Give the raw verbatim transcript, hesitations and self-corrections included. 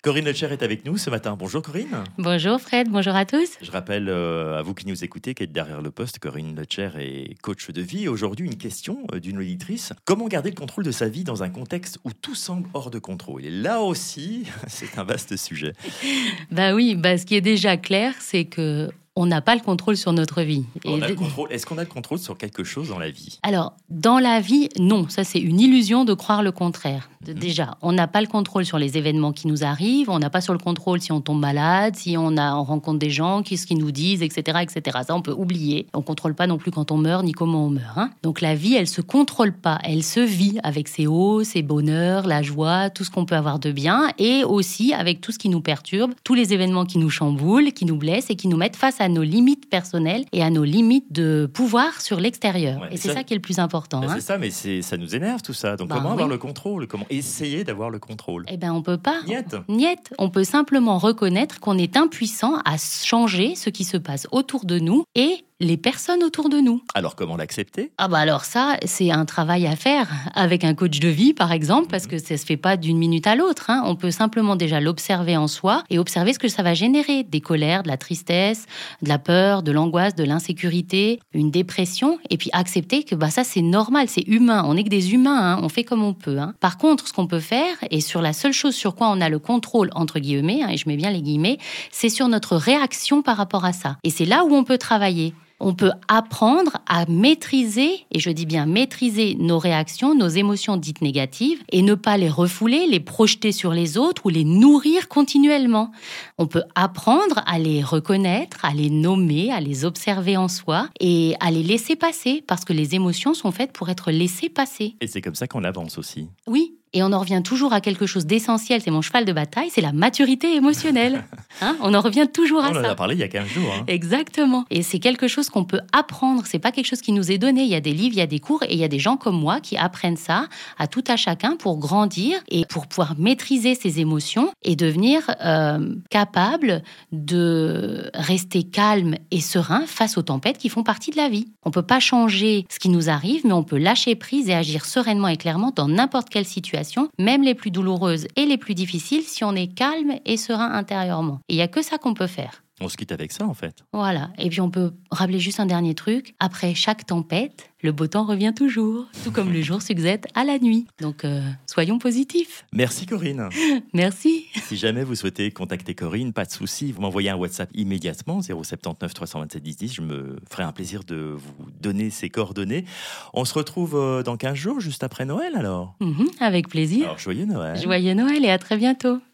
Corinne Leclerc est avec nous ce matin. Bonjour Corinne. Bonjour Fred, bonjour à tous. Je rappelle euh, à vous qui nous écoutez qu'être derrière le poste, Corinne Leclerc est coach de vie. Aujourd'hui, une question euh, d'une auditrice. Comment garder le contrôle de sa vie dans un contexte où tout semble hors de contrôle? Et là aussi, c'est un vaste sujet. Bah oui, bah ce qui est déjà clair, c'est que on n'a pas le contrôle sur notre vie. On Et a le contrôle. Est-ce qu'on a le contrôle sur quelque chose dans la vie? Alors, dans la vie, non. Ça, c'est une illusion de croire le contraire. Mhm. Déjà, on n'a pas le contrôle sur les événements qui nous arrivent. On n'a pas sur le contrôle si on tombe malade, si on, a, on rencontre des gens, qu'est-ce qu'ils nous disent, et cetera, et cetera. Ça, on peut oublier. On ne contrôle pas non plus quand on meurt, ni comment on meurt. Hein. Donc, la vie, elle ne se contrôle pas. Elle se vit avec ses hauts, ses bonheurs, la joie, tout ce qu'on peut avoir de bien, et aussi avec tout ce qui nous perturbe, tous les événements qui nous chamboulent, qui nous blessent et qui nous mettent face à nos limites personnelles et à nos limites de pouvoir sur l'extérieur. Ouais, et c'est ça, ça qui est le plus important. Ben hein. C'est ça, mais c'est, ça nous énerve tout ça. Donc Bah, comment oui. avoir le contrôle? Comment essayer d'avoir le contrôle? Eh bien, on peut pas. Niette. Niette. On peut simplement reconnaître qu'on est impuissant à changer ce qui se passe autour de nous et les personnes autour de nous. Alors comment l'accepter? Ah bah alors ça, c'est un travail à faire avec un coach de vie, par exemple, parce que ça se fait pas d'une minute à l'autre. Hein. On peut simplement déjà l'observer en soi et observer ce que ça va générer. Des colères, de la tristesse, de la peur, de l'angoisse, de l'insécurité, une dépression. Et puis accepter que bah ça, c'est normal, c'est humain. On n'est que des humains, hein. On fait comme on peut. Hein. Par contre, ce qu'on peut faire, et sur la seule chose sur quoi on a le contrôle, entre guillemets, hein, et je mets bien les guillemets, c'est sur notre réaction par rapport à ça. Et c'est là où on peut travailler. On peut apprendre à maîtriser, et je dis bien maîtriser nos réactions, nos émotions dites négatives, et ne pas les refouler, les projeter sur les autres ou les nourrir continuellement. On peut apprendre à les reconnaître, à les nommer, à les observer en soi et à les laisser passer, parce que les émotions sont faites pour être laissées passer. Et c'est comme ça qu'on avance aussi. Oui. Et on en revient toujours à quelque chose d'essentiel, c'est mon cheval de bataille, c'est la maturité émotionnelle. Hein, on en revient toujours à on ça. On en a parlé il y a quinze jours. Hein. Exactement. Et c'est quelque chose qu'on peut apprendre, c'est pas quelque chose qui nous est donné. Il y a des livres, il y a des cours, et il y a des gens comme moi qui apprennent ça à tout à chacun pour grandir et pour pouvoir maîtriser ses émotions et devenir euh, capable de rester calme et serein face aux tempêtes qui font partie de la vie. On peut pas changer ce qui nous arrive, mais on peut lâcher prise et agir sereinement et clairement dans n'importe quelle situation, même les plus douloureuses et les plus difficiles, si on est calme et serein intérieurement. Et il n'y a que ça qu'on peut faire. On se quitte avec ça, en fait. Voilà. Et puis, on peut rappeler juste un dernier truc. Après chaque tempête, le beau temps revient toujours, tout comme le jour succède à la nuit. Donc, euh, soyons positifs. Merci Corinne. Merci. Si jamais vous souhaitez contacter Corinne, pas de souci, vous m'envoyez un WhatsApp immédiatement, zéro sept neuf trois deux sept dix dix. Je me ferai un plaisir de vous donner ses coordonnées. On se retrouve dans quinze jours, juste après Noël, alors. Mmh, avec plaisir. Alors, joyeux Noël. Joyeux Noël et à très bientôt.